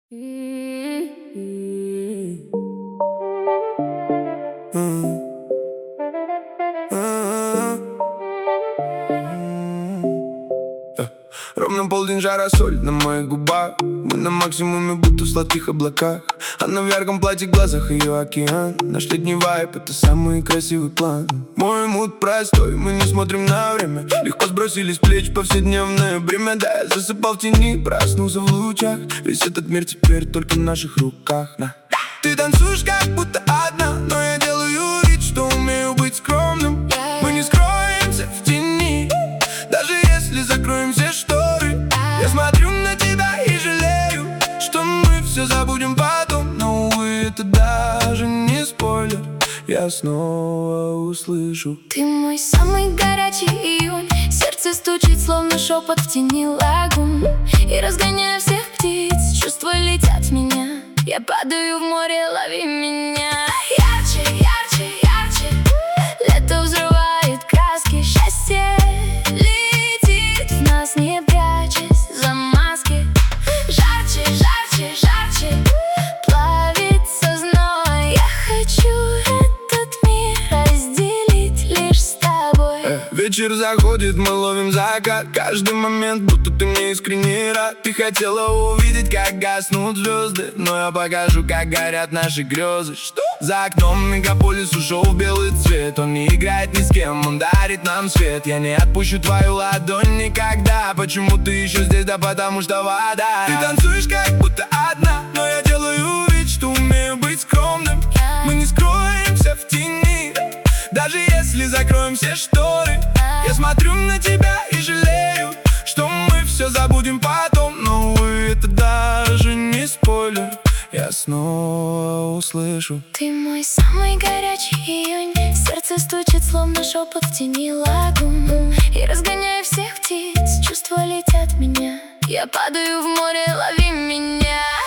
Ровно полдень, жара, соль на моих губах. Мы на максимуме, будто в сладких облаках. Она в ярком платье, в глазах ее океан. Наш летний вайб — это самый красивый план. Мой мут простой, мы не смотрим на время. Легко сбросили с плеч повседневное бремя. Да, я засыпал в тени, проснулся в лучах. Весь этот мир теперь только в наших руках. Ты танцуешь, как будто одна, но я делаю вид, что умею быть скромным. Мы не скроемся в тени, даже если закроем все шторы. Я смотрю на тебя и жалею, что мы все забудем потом. Но, увы, это даже не спойлер. Я снова услышу: ты мой самый горячий июнь. Сердце стучит, словно шепот в тени лагун. И разгоняя всех птиц, чувства летят в меня. Я падаю в море, лови меня. Ярче, ярче, ярче. Лето взрывает краски. Счастье летит в нас, не прячась за маски. Жарче, жарче, жарче. Плавится зной. Я хочу этот мир разделить лишь с тобой. Вечер заходит, мы ловим закат. Каждый момент, будто ты мне искренне рад. Ты хотела увидеть, как гаснут звезды, но я покажу, как горят наши грезы. Что? За окном мегаполис ушел в белый цвет. Он не играет ни с кем, он дарит нам свет. Я не отпущу твою ладонь никогда. Почему ты еще здесь? Да потому что вода. Ты танцуешь, как будто одна, но я делаю вид, что умею быть скромным. Мы не скроемся в тени, даже если закроем все шторы. Я смотрю на тебя и жалею, что мы все забудем потом. Но, увы, это даже не спойлер. Я снова услышу: ты мой самый горячий июнь. Сердце стучит, словно шепот в тени лагун. И разгоняя всех птиц, чувства летят в меня. Я падаю в море, лови меня.